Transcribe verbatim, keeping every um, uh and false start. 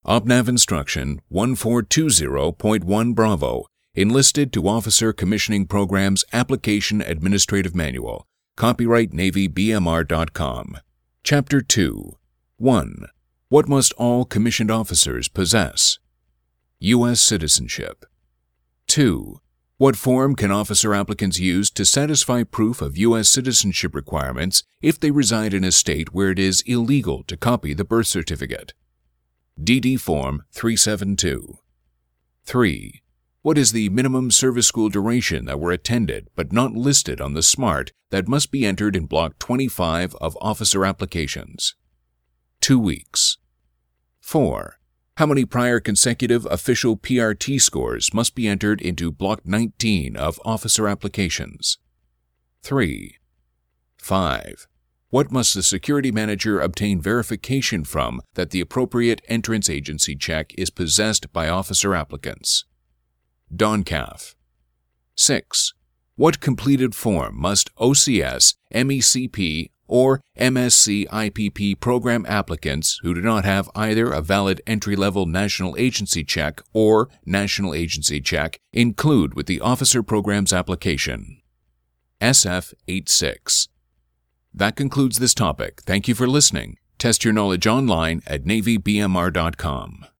OPNAV Instruction one four two zero point one Bravo, Enlisted to Officer Commissioning Programs Application Administrative Manual, copyright Navy B M R dot com. Chapter two. one. What must all commissioned officers possess? U S citizenship. two. What form can officer applicants use to satisfy proof of U S citizenship requirements if they reside in a state where it is illegal to copy the birth certificate? D D Form three seventy-two. three. What is the minimum service school duration that were attended but not listed on the SMART that must be entered in Block twenty-five of officer applications? Two weeks. four. How many prior consecutive official P R T scores must be entered into Block nineteen of officer applications? three. five. What must the security manager obtain verification from that the appropriate entrance agency check is possessed by officer applicants? D O N C A F. six. What completed form must O C S, M E C P, or M S C I P P program applicants who do not have either a valid entry-level national agency check or national agency check include with the officer program's application? S F eighty-six. That concludes this topic. Thank you for listening. Test your knowledge online at Navy B M R dot com.